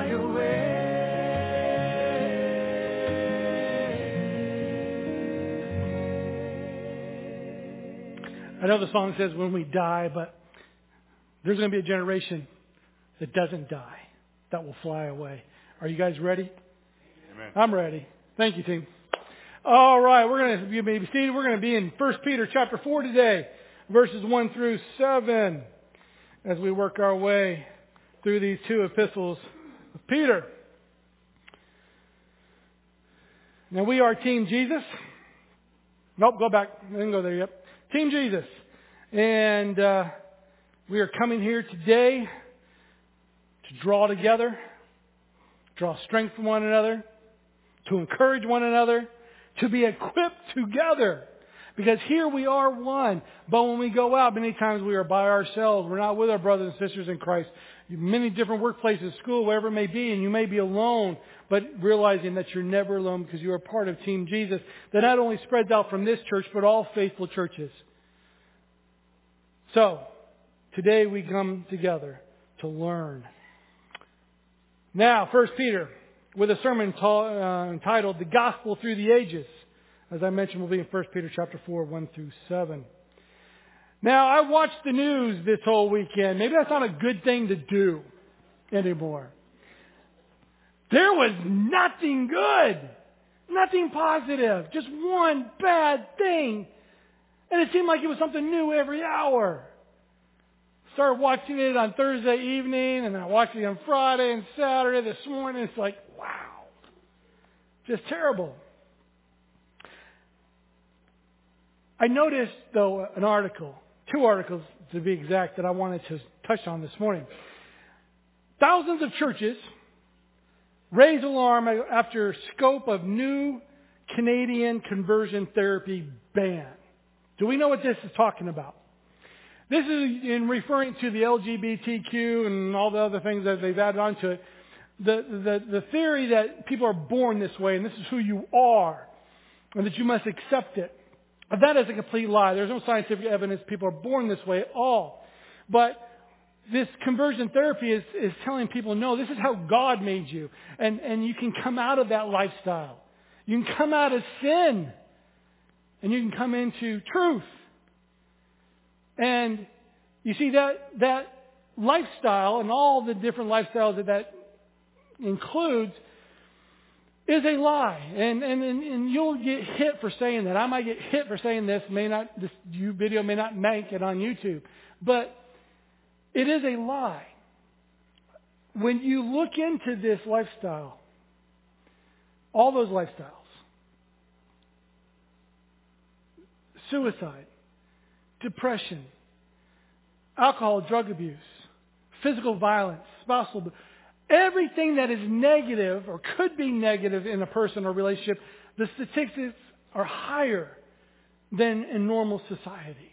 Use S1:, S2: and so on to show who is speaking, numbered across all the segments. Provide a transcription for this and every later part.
S1: fly away. I know the song says when we die, but there's going to be a generation that doesn't die, that will fly away. Are you guys ready?
S2: Amen.
S1: I'm ready. Thank you, team. All right, we're going to be seated. We're going to be in 1 Peter chapter 4 today, verses 1 through 7, as we work our way through these two epistles of Peter. Now, we are Team Jesus. Nope, go back. I didn't go there yet. Team Jesus. And we are coming here today to draw together, draw strength from one another, to encourage one another, to be equipped together. Because here we are one. But when we go out, many times we are by ourselves. We're not with our brothers and sisters in Christ. Many different workplaces, school, wherever it may be, and you may be alone, but realizing that you're never alone because you are part of Team Jesus that not only spreads out from this church, but all faithful churches. So, today we come together to learn. Now, 1 Peter, with a sermon entitled The Gospel Through the Ages. As I mentioned, we'll be in 1 Peter chapter 4, 1 through 7. Now, I watched the news this whole weekend. Maybe that's not a good thing to do anymore. There was nothing good. Nothing positive. Just one bad thing. And it seemed like it was something new every hour. Started watching it on Thursday evening, and I watched it on Friday and Saturday. This morning, it's like, wow. Just terrible. I noticed, though, an article, 2 articles to be exact, that I wanted to touch on this morning. Thousands of churches raise alarm after scope of new Canadian conversion therapy ban. Do we know what this is talking about? This is in referring to the LGBTQ and all the other things that they've added onto it. The theory that people are born this way and this is who you are and that you must accept it. That is a complete lie. There's no scientific evidence people are born this way at all. But this conversion therapy is telling people, no, this is how God made you. And you can come out of that lifestyle. You can come out of sin. And you can come into truth. And you see that lifestyle and all the different lifestyles that includes is a lie. And you'll get hit for saying that. I might get hit for saying this. This video may not make it on YouTube. But it is a lie. When you look into this lifestyle, all those lifestyles, suicide, depression, alcohol, drug abuse, physical violence, spousal abuse, everything that is negative or could be negative in a person or relationship, the statistics are higher than in normal society.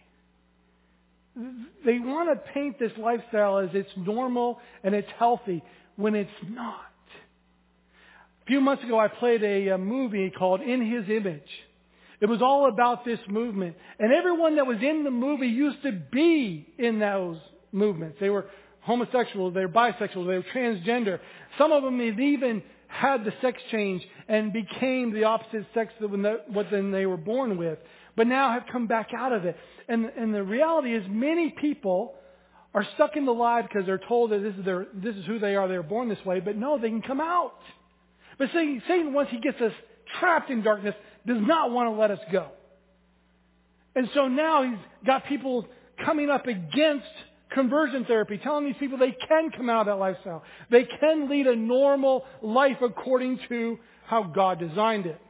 S1: They want to paint this lifestyle as it's normal and it's healthy when it's not. A few months ago, I played a movie called In His Image. It was all about this movement. And everyone that was in the movie used to be in those movements. They were homosexual, they were bisexual, they were transgender. Some of them had even had the sex change and became the opposite sex than they were born with. But now have come back out of it. And the reality is many people are stuck in the lie because they're told that this is who they are, they're born this way. But no, they can come out. But Satan, once he gets us trapped in darkness, does not want to let us go. And so now he's got people coming up against conversion therapy, telling these people they can come out of that lifestyle. They can lead a normal life according to how God designed it.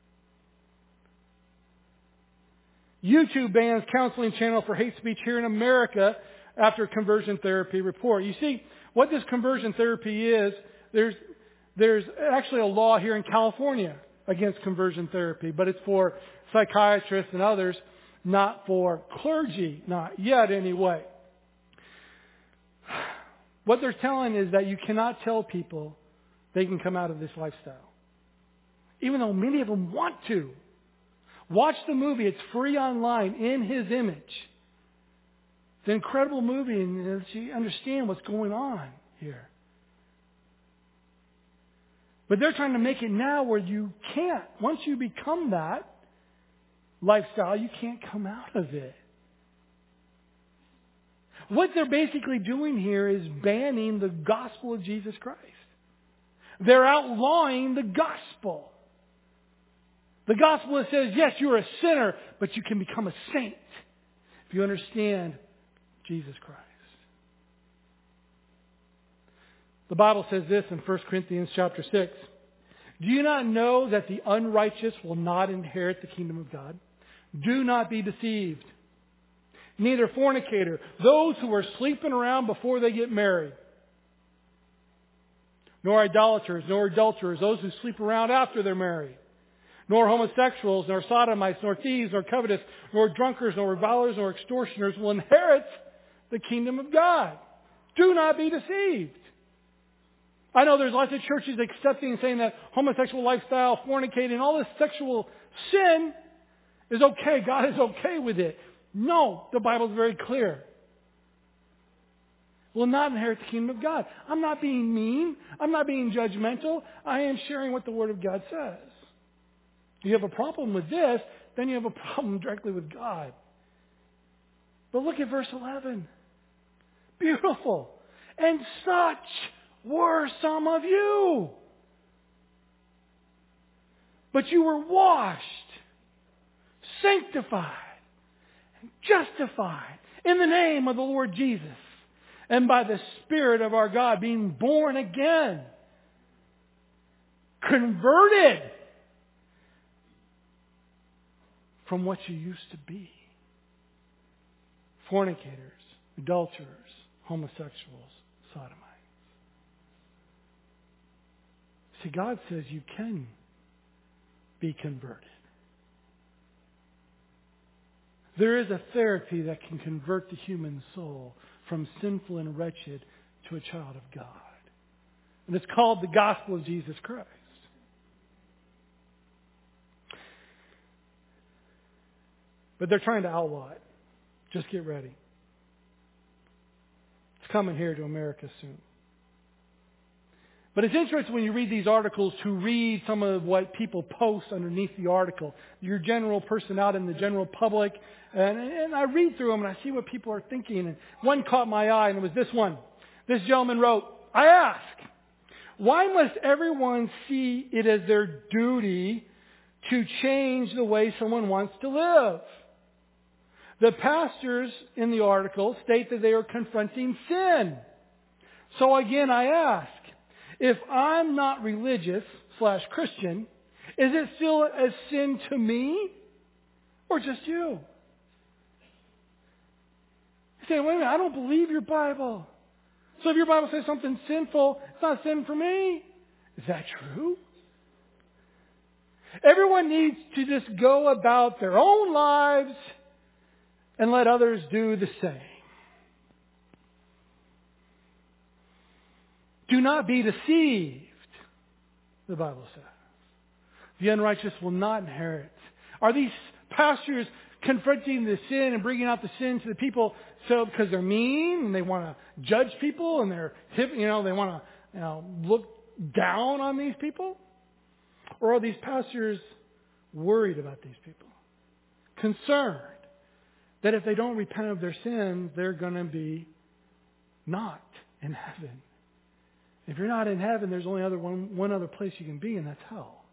S1: YouTube bans counseling channel for hate speech here in America after conversion therapy report. You see, what this conversion therapy is, there's actually a law here in California against conversion therapy, but it's for psychiatrists and others, not for clergy, not yet anyway. What they're telling is that you cannot tell people they can come out of this lifestyle, even though many of them want to. Watch the movie. It's free online, In His Image. It's an incredible movie, and you understand what's going on here. But they're trying to make it now where you can't. Once you become that lifestyle, you can't come out of it. What they're basically doing here is banning the gospel of Jesus Christ. They're outlawing the gospel. The gospel that says, yes, you're a sinner, but you can become a saint if you understand Jesus Christ. The Bible says this in 1 Corinthians chapter 6. Do you not know that the unrighteous will not inherit the kingdom of God? Do not be deceived. Neither fornicator, those who are sleeping around before they get married, nor idolaters, nor adulterers, those who sleep around after they're married, nor homosexuals, nor sodomites, nor thieves, nor covetous, nor drunkards, nor revilers, nor extortioners will inherit the kingdom of God. Do not be deceived. I know there's lots of churches accepting and saying that homosexual lifestyle, fornicating, all this sexual sin is okay. God is okay with it. No, the Bible is very clear. Will not inherit the kingdom of God. I'm not being mean. I'm not being judgmental. I am sharing what the Word of God says. If you have a problem with this, then you have a problem directly with God. But look at verse 11. Beautiful. And such were some of you. But you were washed, sanctified, and justified in the name of the Lord Jesus and by the Spirit of our God, being born again, converted from what you used to be. Fornicators, adulterers, homosexuals, sodomites. See, God says you can be converted. There is a therapy that can convert the human soul from sinful and wretched to a child of God. And it's called the gospel of Jesus Christ. But they're trying to outlaw it. Just get ready. It's coming here to America soon. But it's interesting when you read these articles to read some of what people post underneath the article. Your general person out in the general public. And I read through them and I see what people are thinking. And one caught my eye and it was this one. This gentleman wrote, I ask, why must everyone see it as their duty to change the way someone wants to live? The pastors in the article state that they are confronting sin. So again, I ask, if I'm not religious/Christian, is it still a sin to me or just you? You say, wait a minute, I don't believe your Bible. So if your Bible says something sinful, it's not sin for me. Is that true? Everyone needs to just go about their own lives and let others do the same. Do not be deceived, the Bible says. The unrighteous will not inherit. Are these pastors confronting the sin and bringing out the sin to the people so because they're mean and they want to judge people and they're they want to look down on these people? Or are these pastors worried about these people? Concerned that if they don't repent of their sins, they're going to be not in heaven. If you're not in heaven, there's only one other place you can be, and that's hell.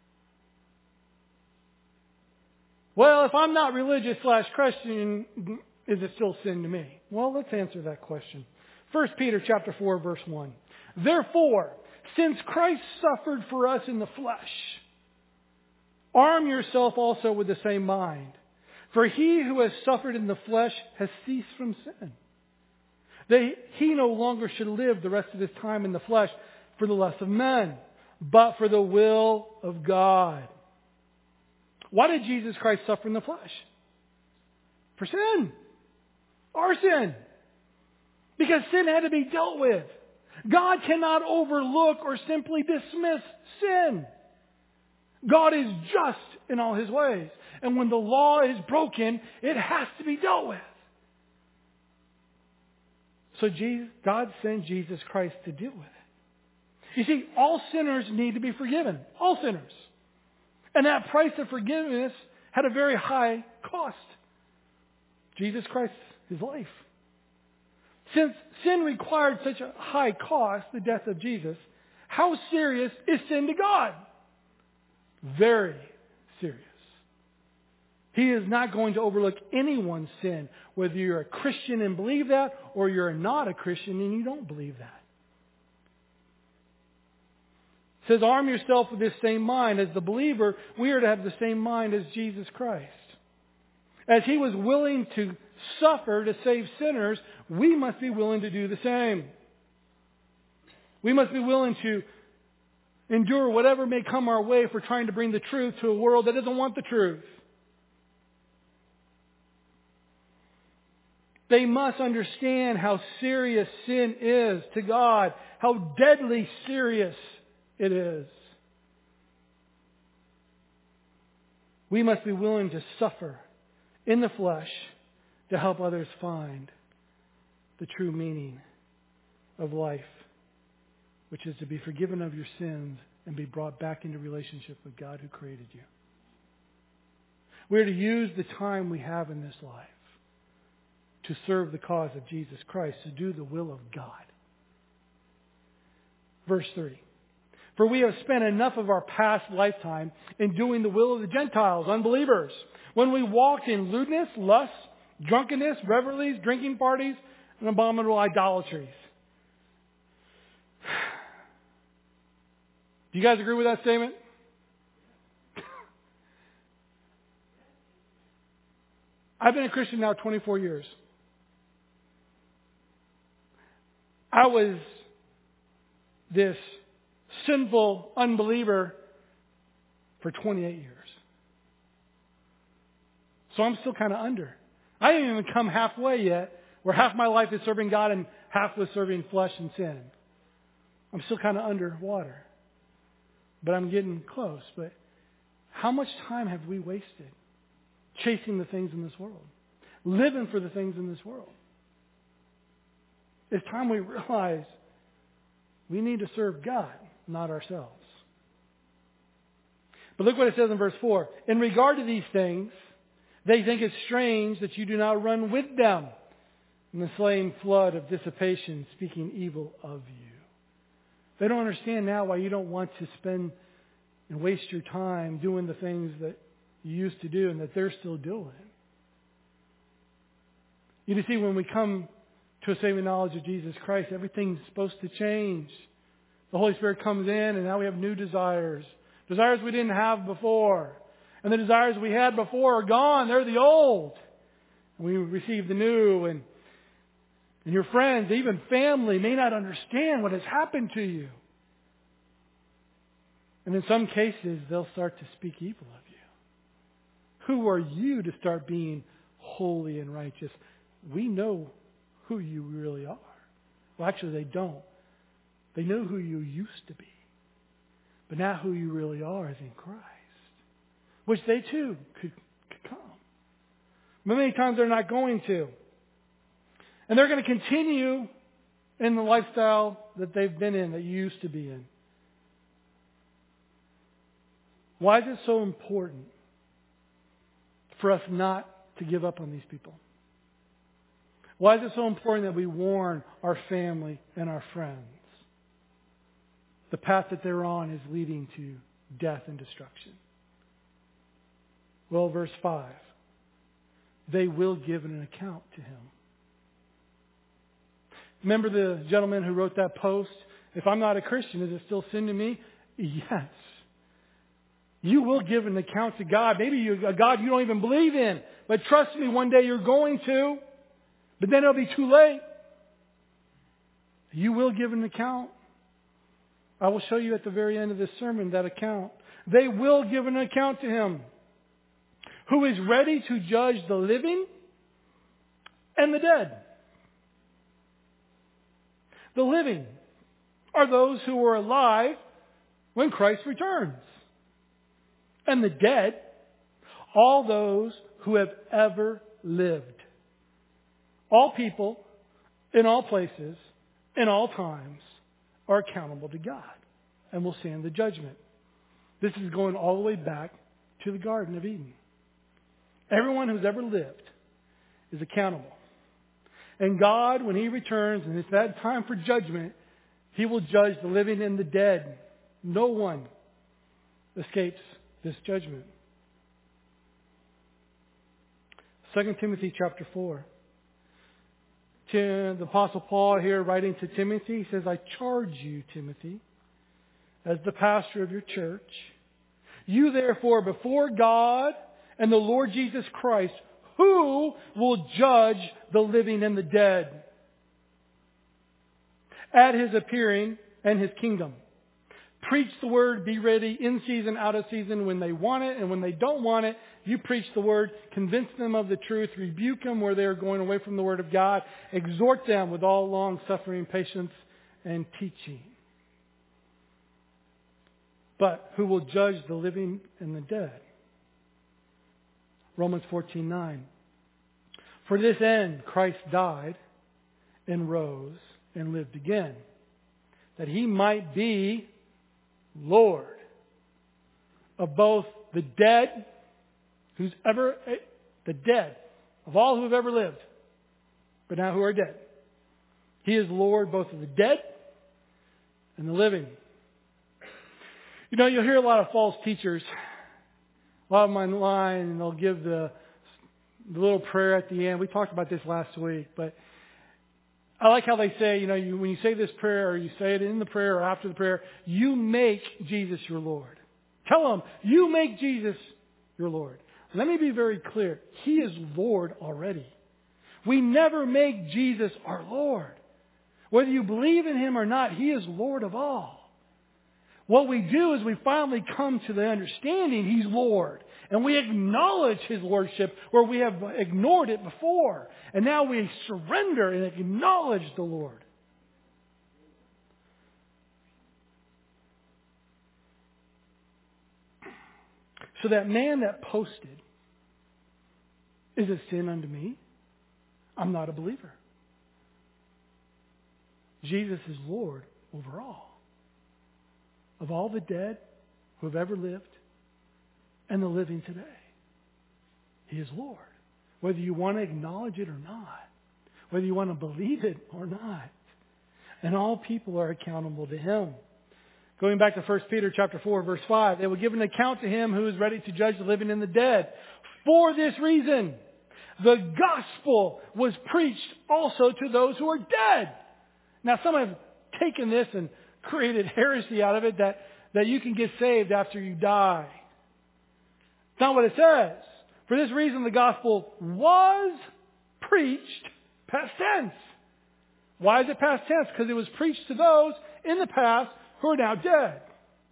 S1: Well, if I'm not religious/Christian, is it still sin to me? Well, let's answer that question. 1 Peter chapter 4, verse 1. Therefore, since Christ suffered for us in the flesh, arm yourself also with the same mind. For he who has suffered in the flesh has ceased from sin. He no longer should live the rest of his time in the flesh for the lust of men, but for the will of God. Why did Jesus Christ suffer in the flesh? For sin. Our sin. Because sin had to be dealt with. God cannot overlook or simply dismiss sin. God is just in all His ways. And when the law is broken, it has to be dealt with. So God sent Jesus Christ to deal with it. You see, all sinners need to be forgiven. All sinners. And that price of forgiveness had a very high cost. Jesus Christ, His life. Since sin required such a high cost, the death of Jesus, how serious is sin to God? Very serious. He is not going to overlook anyone's sin, whether you're a Christian and believe that, or you're not a Christian and you don't believe that. It says, arm yourself with this same mind. As the believer, we are to have the same mind as Jesus Christ. As He was willing to suffer to save sinners, we must be willing to do the same. We must be willing to endure whatever may come our way for trying to bring the truth to a world that doesn't want the truth. They must understand how serious sin is to God, how deadly serious it is. We must be willing to suffer in the flesh to help others find the true meaning of life, which is to be forgiven of your sins and be brought back into relationship with God who created you. We're to use the time we have in this life to serve the cause of Jesus Christ, to do the will of God. Verse 3. For we have spent enough of our past lifetime in doing the will of the Gentiles, unbelievers, when we walked in lewdness, lust, drunkenness, revelries, drinking parties, and abominable idolatries. Do you guys agree with that statement? I've been a Christian now 24 years. I was this sinful unbeliever for 28 years. So I'm still kind of under. I didn't even come halfway yet, where half my life is serving God and half was serving flesh and sin. I'm still kind of underwater. But I'm getting close. But how much time have we wasted chasing the things in this world? Living for the things in this world? It's time we realize we need to serve God, not ourselves. But look what it says in verse 4. In regard to these things, they think it strange that you do not run with them in the same flood of dissipation, speaking evil of you. They don't understand now why you don't want to spend and waste your time doing the things that you used to do and that they're still doing. You see, when we come to a saving knowledge of Jesus Christ, everything's supposed to change. The Holy Spirit comes in and now we have new desires. Desires we didn't have before. And the desires we had before are gone. They're the old. And we receive the new. And your friends, even family, may not understand what has happened to you. And in some cases, they'll start to speak evil of you. Who are you to start being holy and righteous? We know who you really are. Well, actually, they don't. They know who you used to be. But now who you really are is in Christ. Which they too could come. But many times they're not going to. And they're going to continue in the lifestyle that they've been in, that you used to be in. Why is it so important for us not to give up on these people? Why is it so important that we warn our family and our friends? The path that they're on is leading to death and destruction. Well, verse 5. They will give an account to Him. Remember the gentleman who wrote that post? If I'm not a Christian, is it still sin to me? Yes. You will give an account to God. Maybe a God you don't even believe in. But trust me, one day you're going to. But then it'll be too late. You will give an account. I will show you at the very end of this sermon that account. They will give an account to Him, who is ready to judge the living and the dead. The living are those who were alive when Christ returns. And the dead, all those who have ever lived. All people, in all places, in all times, are accountable to God and will stand the judgment. This is going all the way back to the Garden of Eden. Everyone who's ever lived is accountable. And God, when He returns, and it's that time for judgment, He will judge the living and the dead. No one escapes this judgment. 2 Timothy chapter 4. The Apostle Paul here writing to Timothy, he says, I charge you, Timothy, as the pastor of your church, you therefore before God and the Lord Jesus Christ, who will judge the living and the dead at His appearing and His kingdom. Preach the word, be ready, in season, out of season, when they want it and when they don't want it. You preach the word, convince them of the truth, rebuke them where they are going away from the word of God, exhort them with all long suffering, patience, and teaching. But who will judge the living and the dead? Romans 14:9. For this end Christ died and rose and lived again, that He might be Lord of both the dead, the dead, of all who have ever lived, but now who are dead. He is Lord both of the dead and the living. You know, you'll hear a lot of false teachers, a lot of them online, and they'll give the little prayer at the end. We talked about this last week, but I like how they say, when you say this prayer, or you say it in the prayer or after the prayer, you make Jesus your Lord. Tell them, you make Jesus your Lord. Let me be very clear. He is Lord already. We never make Jesus our Lord. Whether you believe in Him or not, He is Lord of all. What we do is we finally come to the understanding He's Lord. And we acknowledge His Lordship where we have ignored it before. And now we surrender and acknowledge the Lord. So that man that posted, is a sin unto me? I'm not a believer. Jesus is Lord over all. Of all the dead who have ever lived and the living today. He is Lord. Whether you want to acknowledge it or not. Whether you want to believe it or not. And all people are accountable to Him. Going back to 1 Peter chapter 4, verse 5. They will give an account to Him who is ready to judge the living and the dead. For this reason, the gospel was preached also to those who are dead. Now some have taken this and created heresy out of it that you can get saved after you die. It's not what it says. For this reason, the gospel was preached past tense. Why is it past tense? Because it was preached to those in the past who are now dead.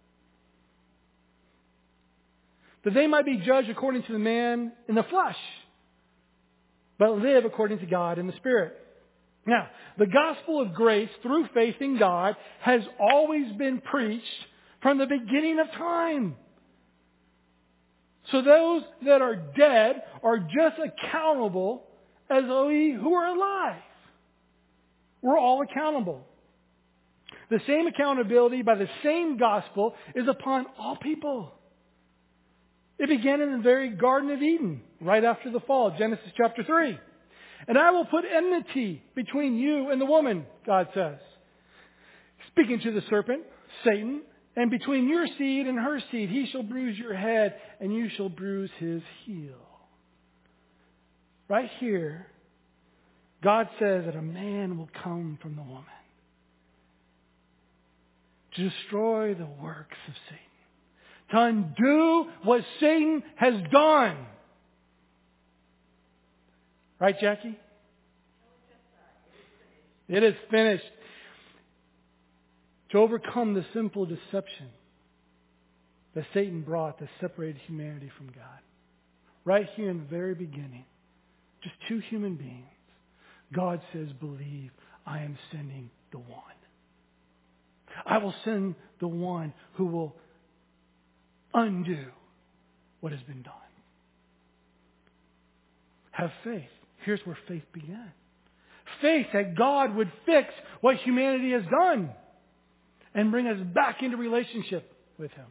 S1: That they might be judged according to the man in the flesh, but live according to God in the Spirit. Now, the gospel of grace through faith in God has always been preached from the beginning of time. So those that are dead are just accountable as we who are alive. We're all accountable. The same accountability by the same gospel is upon all people. It began in the very Garden of Eden, right after the fall, Genesis chapter 3. And I will put enmity between you and the woman, God says. Speaking to the serpent, Satan, and between your seed and her seed, he shall bruise your head, and you shall bruise his heel. Right here, God says that a man will come from the woman to destroy the works of Satan, to undo what Satan has done. Right, Jackie? It is finished. To overcome the simple deception that Satan brought that separated humanity from God. Right here in the very beginning, just two human beings, God says, believe I am sending the one. I will send the one who will undo what has been done. Have faith. Here's where faith began. Faith that God would fix what humanity has done. and bring us back into relationship with Him.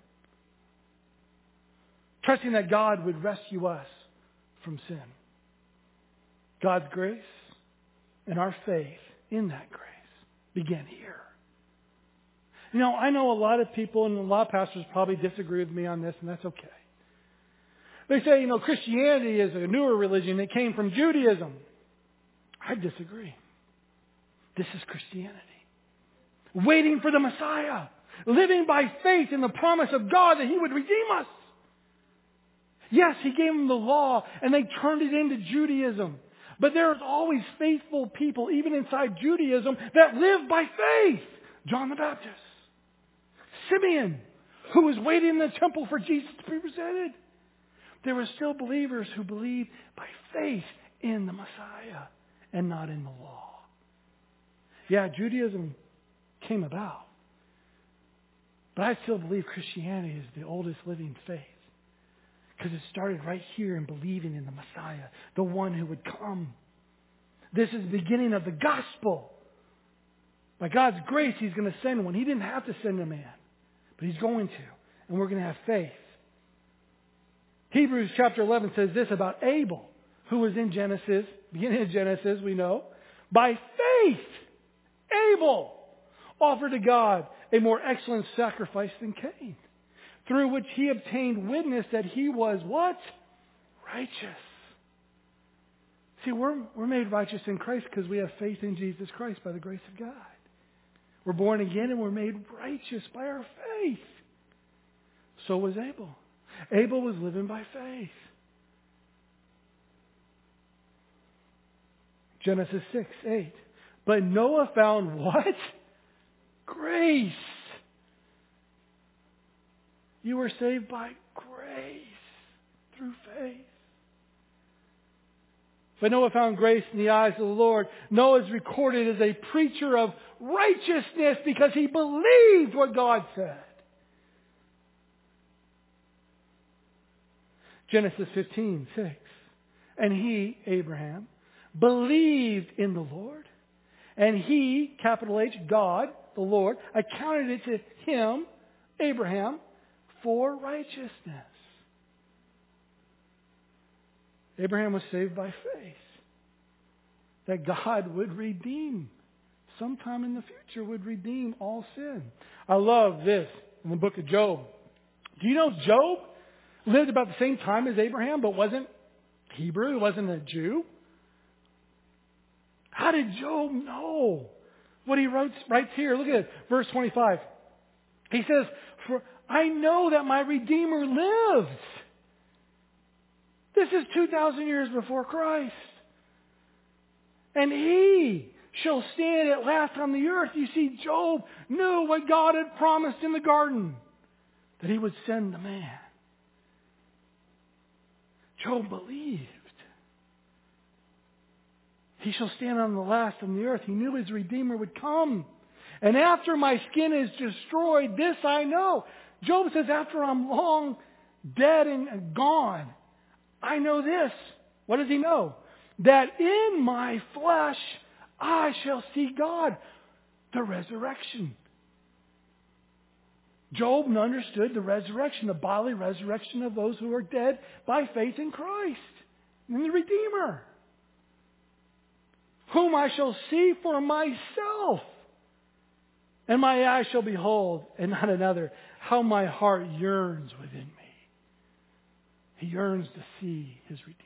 S1: Trusting that God would rescue us from sin. God's grace and our faith in that grace begin here. You know, I know a lot of people and a lot of pastors probably disagree with me on this, and that's okay. They say, you know, Christianity is a newer religion. It came from Judaism. I disagree. This is Christianity. Waiting for the Messiah. Living by faith in the promise of God that He would redeem us. Yes, He gave them the law and they turned it into Judaism. But there's always faithful people, even inside Judaism, that live by faith. John the Baptist. Simeon, who was waiting in the temple for Jesus to be presented. There were still believers who believed by faith in the Messiah and not in the law. Yeah, Judaism came about. But I still believe Christianity is the oldest living faith. Because it started right here in believing in the Messiah, the one who would come. This is the beginning of the gospel. By God's grace, He's going to send one. He didn't have to send a man, but He's going to. And we're going to have faith. Hebrews chapter 11 says this about Abel, who was in Genesis, beginning of Genesis, we know. By faith, Abel offered to God a more excellent sacrifice than Cain, through which he obtained witness that he was what? Righteous. See, we're made righteous in Christ because we have faith in Jesus Christ by the grace of God. We're born again and we're made righteous by our faith. So was Abel. Abel was living by faith. Genesis 6:8. But Noah found what? Grace. You were saved by grace through faith. But Noah found grace in the eyes of the Lord. Noah is recorded as a preacher of righteousness because he believed what God said. Genesis 15:6. And he, Abraham, believed in the Lord. And he, capital H, God, the Lord, accounted it to him, Abraham, for righteousness. Abraham was saved by faith. That God would redeem, sometime in the future, would redeem all sin. I love this in the book of Job. Do you know Job lived about the same time as Abraham, but wasn't Hebrew, he wasn't a Jew? How did Job know what he writes here? Look at it, verse 25. He says, "For I know that my Redeemer lives." This is 2,000 years before Christ. "And he shall stand at last on the earth." You see, Job knew what God had promised in the garden, that He would send the man. Job believed. He shall stand on the last on the earth. He knew his Redeemer would come. "And after my skin is destroyed, this I know." Job says, after I'm long dead and gone, I know this. What does he know? That in my flesh I shall see God. The resurrection. Job understood the resurrection, the bodily resurrection of those who are dead by faith in Christ, in the Redeemer, whom I shall see for myself, and my eyes shall behold, and not another. How my heart yearns within me. He yearns to see his Redeemer.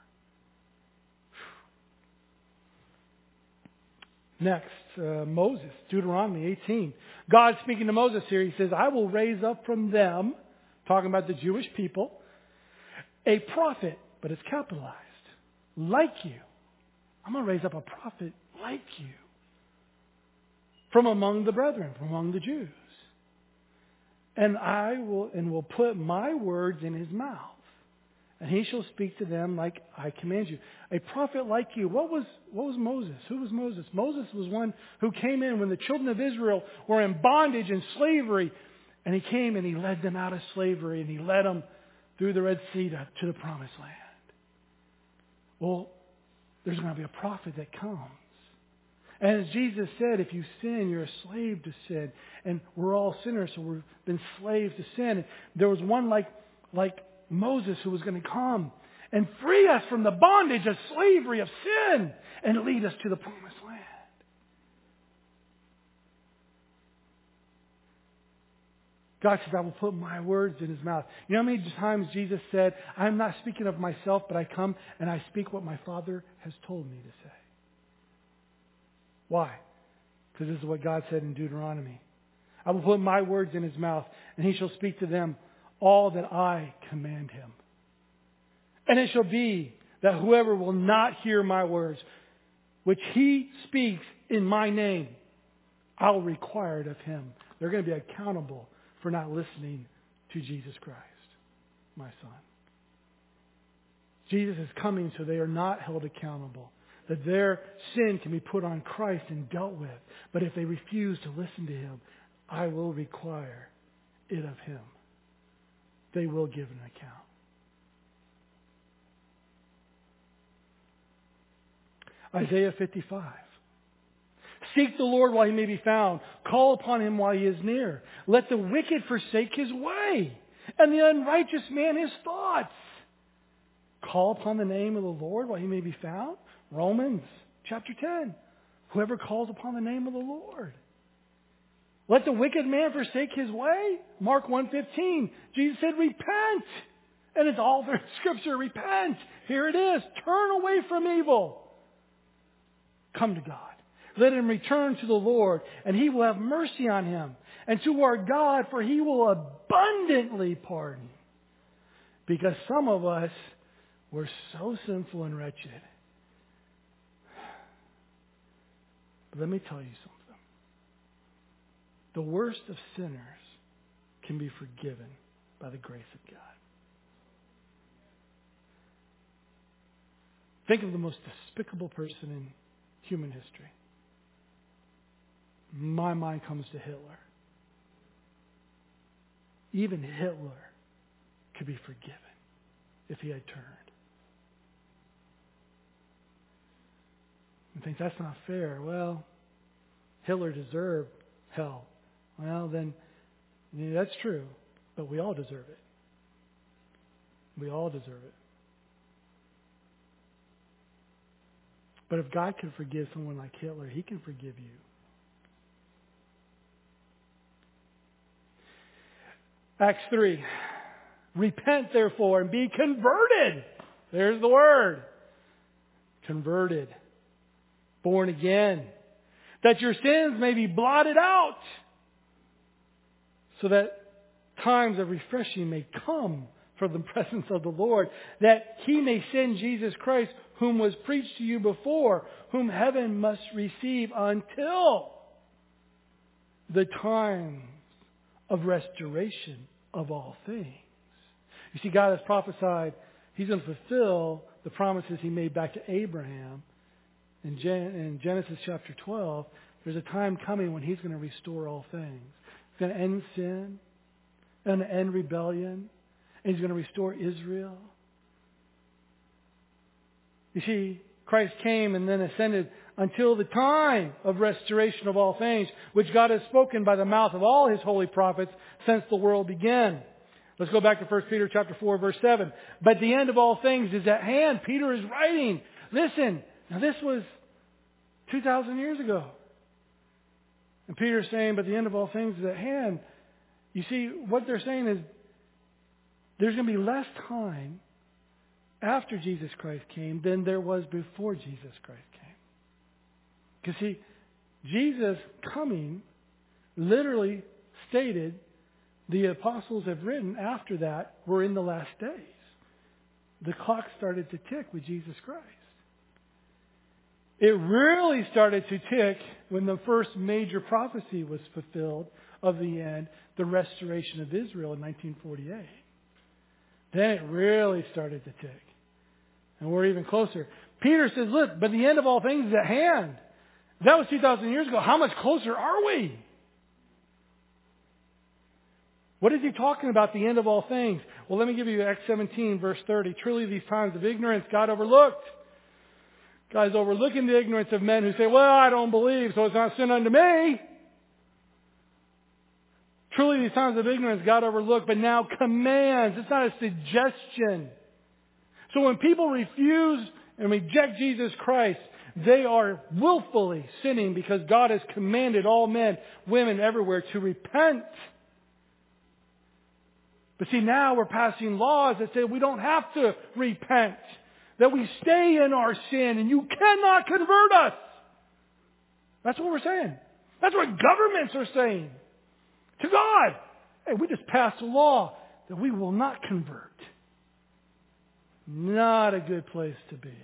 S1: Next, Moses, Deuteronomy 18. God speaking to Moses here, He says, "I will raise up from them," talking about the Jewish people, "a prophet," but it's capitalized, "like you." I'm going to raise up a prophet like you from among the brethren, from among the Jews. "And I will put my words in his mouth. And he shall speak to them like I command you." A prophet like you. What was Moses? Who was Moses? Moses was one who came in when the children of Israel were in bondage and slavery. And he came and he led them out of slavery. And he led them through the Red Sea to the Promised Land. Well, there's going to be a prophet that comes. And as Jesus said, if you sin, you're a slave to sin. And we're all sinners, so we've been slaves to sin. There was one like Moses who was going to come and free us from the bondage of slavery of sin and lead us to the promised land. God says, I will put my words in his mouth. You know how many times Jesus said, I'm not speaking of myself, but I come and I speak what my Father has told me to say. Why? Because this is what God said in Deuteronomy. I will put my words in his mouth, and he shall speak to them all that I command him. And it shall be that whoever will not hear my words, which he speaks in my name, I will require it of him. They're going to be accountable for not listening to Jesus Christ, my son. Jesus is coming so they are not held accountable. That their sin can be put on Christ and dealt with. But if they refuse to listen to him, I will require it of him. They will give an account. Isaiah 55. Seek the Lord while he may be found. Call upon him while he is near. Let the wicked forsake his way, and the unrighteous man his thoughts. Call upon the name of the Lord while he may be found. Romans chapter 10. Whoever calls upon the name of the Lord. Let the wicked man forsake his way. Mark 1:15. Jesus said, repent. And it's all through Scripture. Repent. Here it is. Turn away from evil. Come to God. Let him return to the Lord, and he will have mercy on him. And to our God, for he will abundantly pardon. Because some of us were so sinful and wretched. But let me tell you something. The worst of sinners can be forgiven by the grace of God. Think of the most despicable person in human history. My mind comes to Hitler. Even Hitler could be forgiven if he had turned. And think that's not fair. Well, Hitler deserved hell. Well, then, yeah, that's true. But we all deserve it. We all deserve it. But if God can forgive someone like Hitler, he can forgive you. Acts 3. Repent, therefore, and be converted. There's the word. Converted. Born again. That your sins may be blotted out. So that times of refreshing may come from the presence of the Lord. That he may send Jesus Christ, whom was preached to you before, whom heaven must receive until the time of restoration of all things. You see, God has prophesied he's going to fulfill the promises he made back to Abraham. In Genesis chapter 12, there's a time coming when he's going to restore all things. He's going to end sin, and end rebellion, and he's going to restore Israel. You see, Christ came and then ascended until the time of restoration of all things, which God has spoken by the mouth of all his holy prophets since the world began. Let's go back to 1 Peter chapter 4, verse 7. But the end of all things is at hand. Peter is writing. Listen, now this was 2,000 years ago. And Peter is saying, but the end of all things is at hand. You see, what they're saying is there's going to be less time after Jesus Christ came than there was before Jesus Christ came. Because see, Jesus coming literally stated, the apostles have written after that, we're in the last days. The clock started to tick with Jesus Christ. It really started to tick when the first major prophecy was fulfilled of the end, the restoration of Israel in 1948. Then it really started to tick. And we're even closer. Peter says, look, but the end of all things is at hand. That was 2,000 years ago. How much closer are we? What is he talking about, the end of all things? Well, let me give you Acts 17, verse 30. Truly these times of ignorance God overlooked. God's overlooking the ignorance of men who say, well, I don't believe, so it's not sin unto me. Truly, these times of ignorance God overlooked, but now commands. It's not a suggestion. So when people refuse and reject Jesus Christ, they are willfully sinning because God has commanded all men, women, everywhere to repent. But see, now we're passing laws that say we don't have to repent, that we stay in our sin and you cannot convert us. That's what we're saying. That's what governments are saying to God. Hey, we just passed a law that we will not convert. Not a good place to be.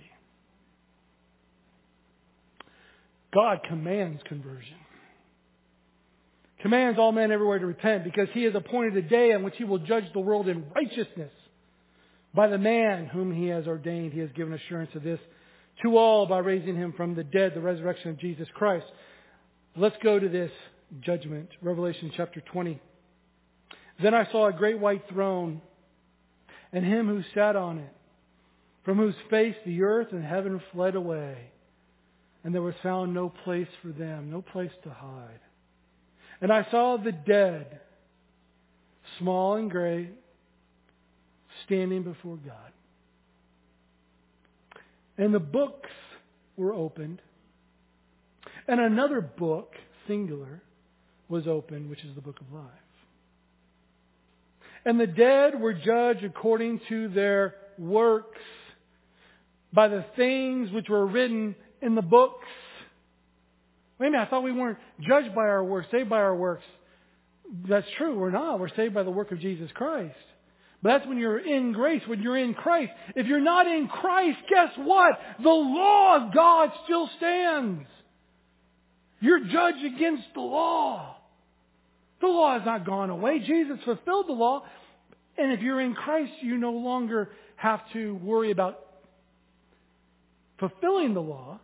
S1: God commands conversion. Commands all men everywhere to repent because He has appointed a day on which He will judge the world in righteousness by the man whom He has ordained. He has given assurance of this to all by raising Him from the dead, the resurrection of Jesus Christ. Let's go to this judgment. Revelation chapter 20. Then I saw a great white throne and Him who sat on it, from whose face the earth and heaven fled away, and there was found no place for them, no place to hide. And I saw the dead, small and great, standing before God. And the books were opened, and another book, singular, was opened, which is the book of life. And the dead were judged according to their works by the things which were written in the books. Wait a minute, I thought we weren't judged by our works, saved by our works. That's true, we're not. We're saved by the work of Jesus Christ. But that's when you're in grace, when you're in Christ. If you're not in Christ, guess what? The law of God still stands. You're judged against the law. The law has not gone away. Jesus fulfilled the law. And if you're in Christ, you no longer have to worry about fulfilling the law.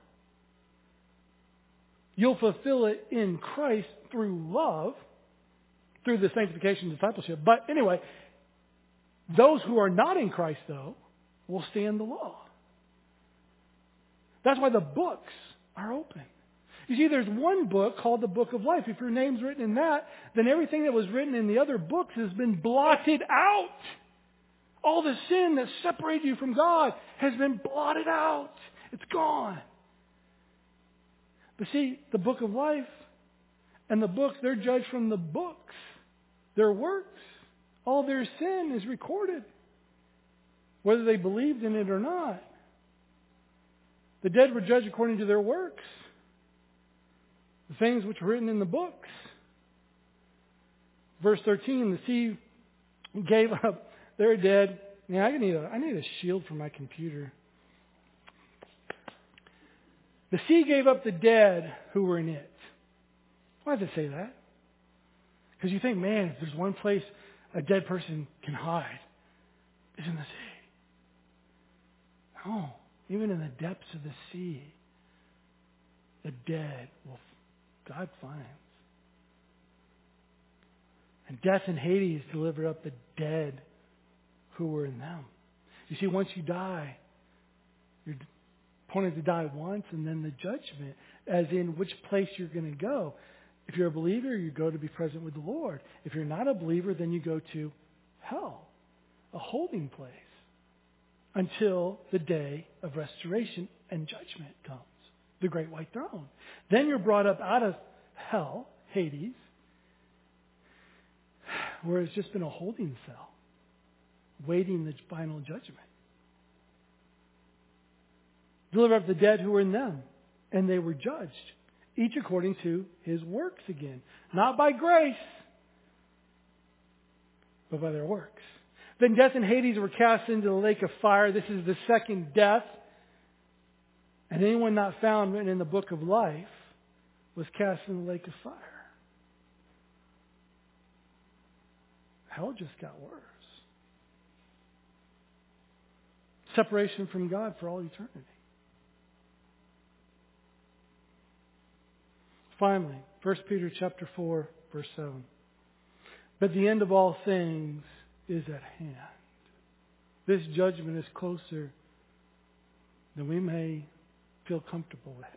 S1: You'll fulfill it in Christ through love, through the sanctification and discipleship. But anyway, those who are not in Christ, though, will stand the law. That's why the books are open. You see, there's one book called the Book of Life. If your name's written in that, then everything that was written in the other books has been blotted out. All the sin that separated you from God has been blotted out. It's gone. But see, the Book of Life and the books, they're judged from the books, their works. All their sin is recorded, whether they believed in it or not. The dead were judged according to their works, the things which were written in the books. Verse 13, the sea gave up. They're dead. Man, I need a shield for my computer. The sea gave up the dead who were in it. Why does it say that? Because you think, man, if there's one place a dead person can hide, it's in the sea. No, even in the depths of the sea, the dead will God finds. And death and Hades delivered up the dead who were in them. You see, once you die, you're appointed to die once, and then the judgment, as in which place you're going to go. If you're a believer, you go to be present with the Lord. If you're not a believer, then you go to hell, a holding place, until the day of restoration and judgment comes, the great white throne. Then you're brought up out of hell, Hades, where it's just been a holding cell, waiting the final judgment. Deliver up the dead who were in them, and they were judged, each according to his works again. Not by grace, but by their works. Then death and Hades were cast into the lake of fire. This is the second death. And anyone not found written in the book of life was cast in the lake of fire. Hell just got worse. Separation from God for all eternity. Finally, 1 Peter chapter 4, verse 7. But the end of all things is at hand. This judgment is closer than we may feel comfortable with.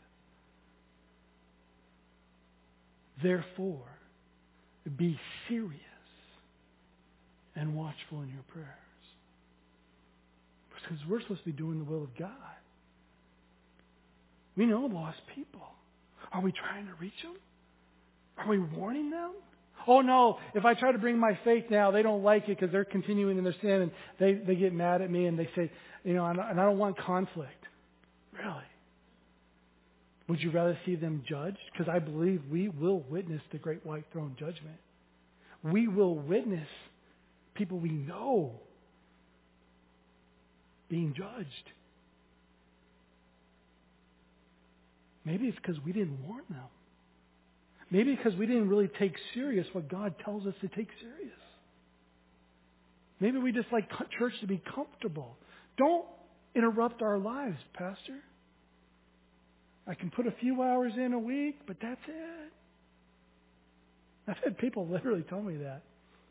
S1: Therefore, be serious and watchful in your prayers. Because we're supposed to be doing the will of God. We know lost people. Are we trying to reach them? Are we warning them? Oh no, if I try to bring my faith now, they don't like it because they're continuing in their sin and they get mad at me and they say, and I don't want conflict. Really? Would you rather see them judged? Because I believe we will witness the great white throne judgment. We will witness people we know being judged. Maybe it's because we didn't warn them. Maybe because we didn't really take serious what God tells us to take serious. Maybe we just like church to be comfortable. Don't interrupt our lives, Pastor. I can put a few hours in a week, but that's it. I've had people literally tell me that.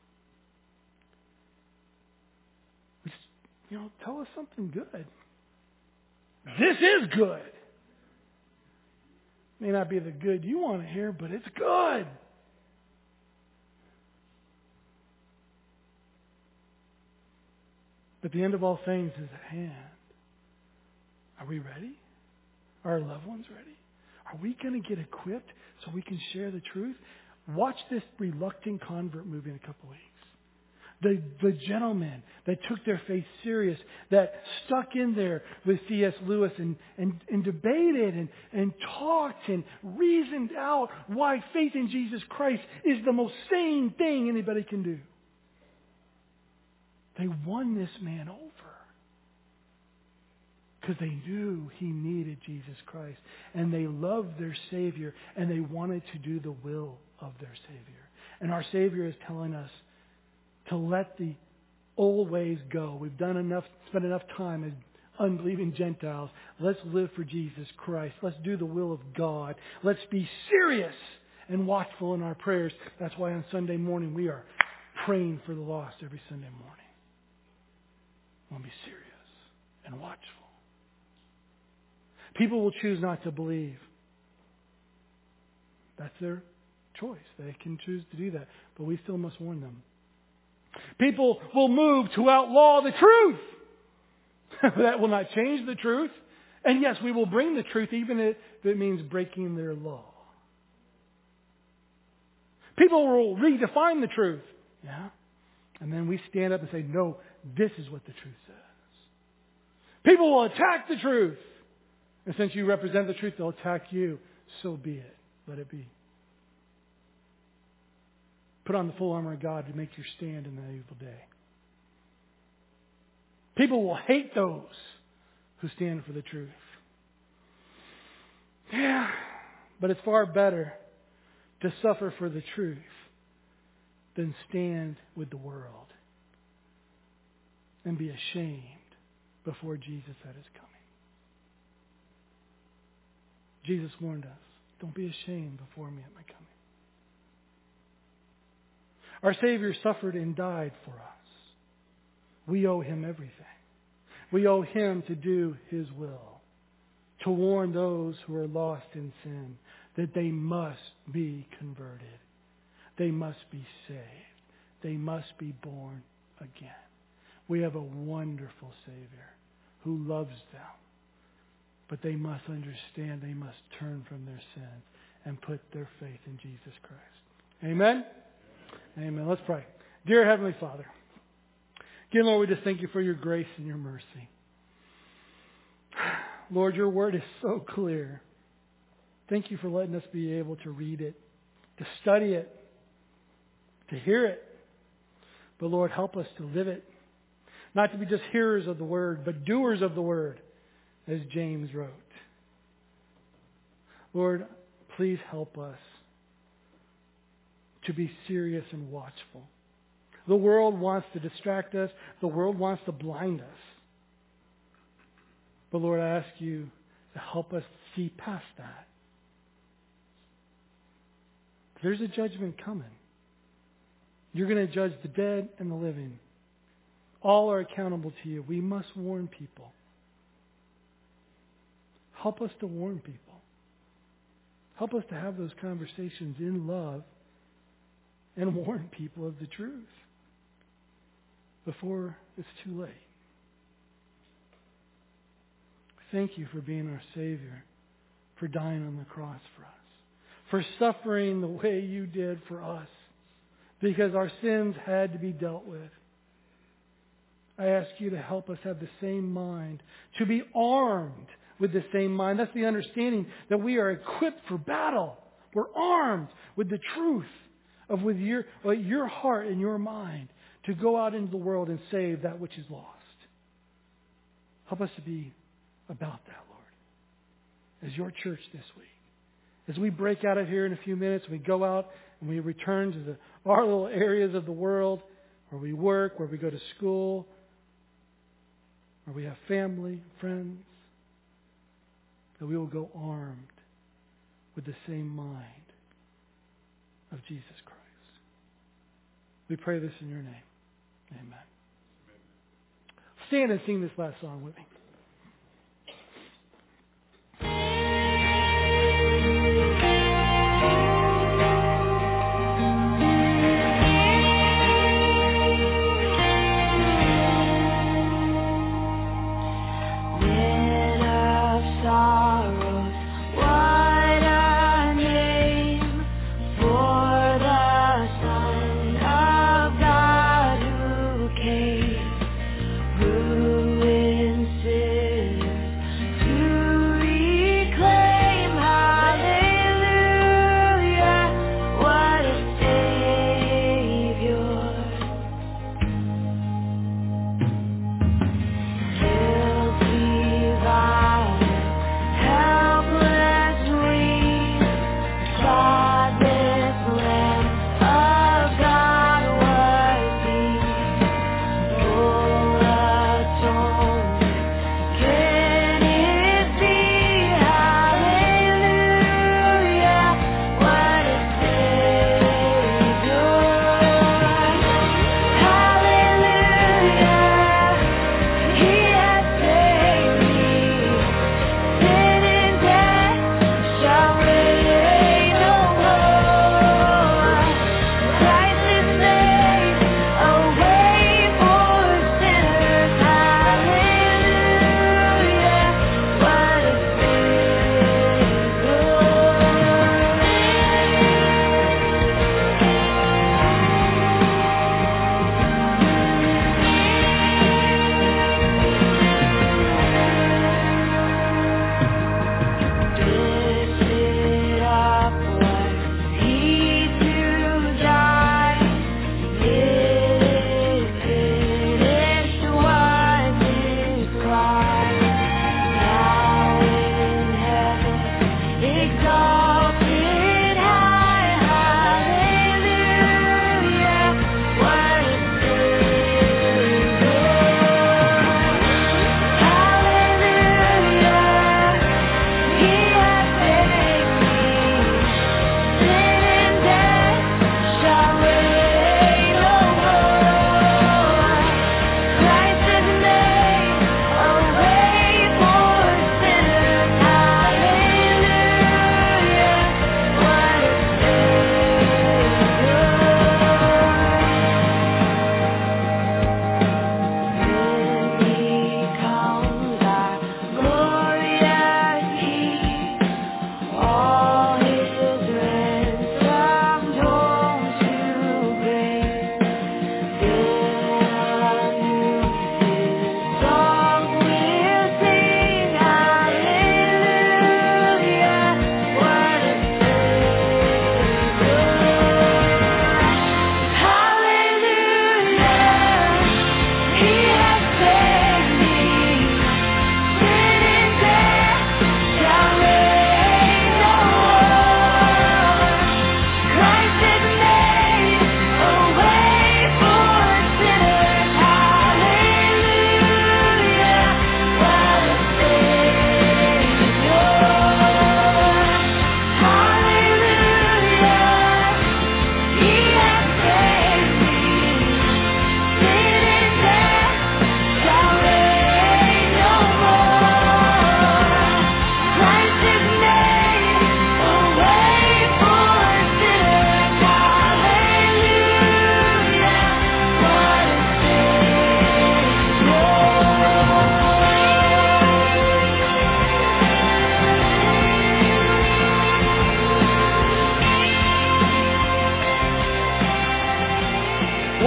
S1: Just, tell us something good. This is good. May not be the good you want to hear, but it's good. But the end of all things is at hand. Are we ready? Are our loved ones ready? Are we going to get equipped so we can share the truth? Watch this Reluctant Convert movie in a couple weeks. The gentlemen that took their faith serious, that stuck in there with C.S. Lewis and debated and talked and reasoned out why faith in Jesus Christ is the most sane thing anybody can do. They won this man over because they knew he needed Jesus Christ and they loved their Savior and they wanted to do the will of their Savior. And our Savior is telling us to let the old ways go. We've done enough, spent enough time as unbelieving Gentiles. Let's live for Jesus Christ. Let's do the will of God. Let's be serious and watchful in our prayers. That's why on Sunday morning we are praying for the lost every Sunday morning. We'll be serious and watchful. People will choose not to believe. That's their choice. They can choose to do that. But we still must warn them. People will move to outlaw the truth. That will not change the truth. And yes, we will bring the truth even if it means breaking their law. People will redefine the truth. Yeah? And then we stand up and say, no, this is what the truth says. People will attack the truth. And since you represent the truth, they'll attack you. So be it. Let it be. Put on the full armor of God to make your stand in the evil day. People will hate those who stand for the truth. Yeah, but it's far better to suffer for the truth than stand with the world and be ashamed before Jesus at His coming. Jesus warned us, don't be ashamed before me at my coming. Our Savior suffered and died for us. We owe Him everything. We owe Him to do His will, to warn those who are lost in sin that they must be converted. They must be saved. They must be born again. We have a wonderful Savior who loves them. But they must understand they must turn from their sins and put their faith in Jesus Christ. Amen? Amen. Let's pray. Dear Heavenly Father, again, Lord, we just thank You for Your grace and Your mercy. Lord, Your word is so clear. Thank You for letting us be able to read it, to study it, to hear it. But Lord, help us to live it. Not to be just hearers of the word, but doers of the word, as James wrote. Lord, please help us to be serious and watchful. The world wants to distract us. The world wants to blind us. But Lord, I ask You to help us see past that. There's a judgment coming. You're going to judge the dead and the living. All are accountable to You. We must warn people. Help us to warn people. Help us to have those conversations in love and warn people of the truth before it's too late. Thank you for being our Savior, for dying on the cross for us, for suffering the way you did for us, because our sins had to be dealt with. I ask you to help us have the same mind, to be armed with the same mind. That's the understanding that we are equipped for battle. We're armed with the truth of with your heart and your mind to go out into the world and save that which is lost. Help us to be about that, Lord, as your church this week. As we break out of here in a few minutes, we go out and we return to our little areas of the world where we work, where we go to school, where we have family, friends, that we will go armed with the same mind of Jesus Christ. We pray this in your name. Amen. Stand and sing this last song with me.
S2: Who in sin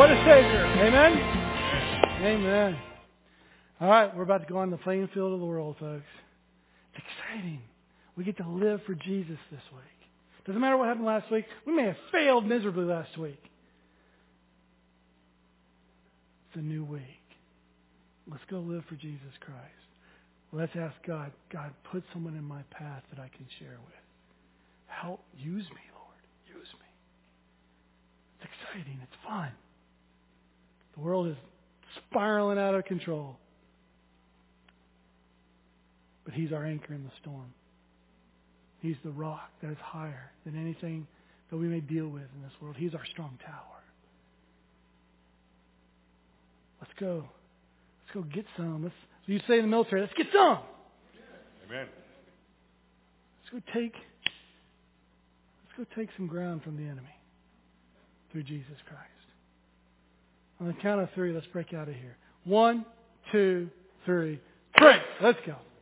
S1: What a Savior. Amen? Amen. All right, we're about to go on the playing field of the world, folks. It's exciting. We get to live for Jesus this week. Doesn't matter what happened last week. We may have failed miserably last week. It's a new week. Let's go live for Jesus Christ. Let's ask God, God, put someone in my path that I can share with. Help, use me, Lord. Use me. It's exciting. It's fun. The world is spiraling out of control. But He's our anchor in the storm. He's the rock that is higher than anything that we may deal with in this world. He's our strong tower. Let's go. Let's go get some. So you say in the military, let's get some.
S2: Amen.
S1: Let's go take some ground from the enemy through Jesus Christ. On the count of 3, let's break out of here. 1, 2, 3. Pray. Let's go.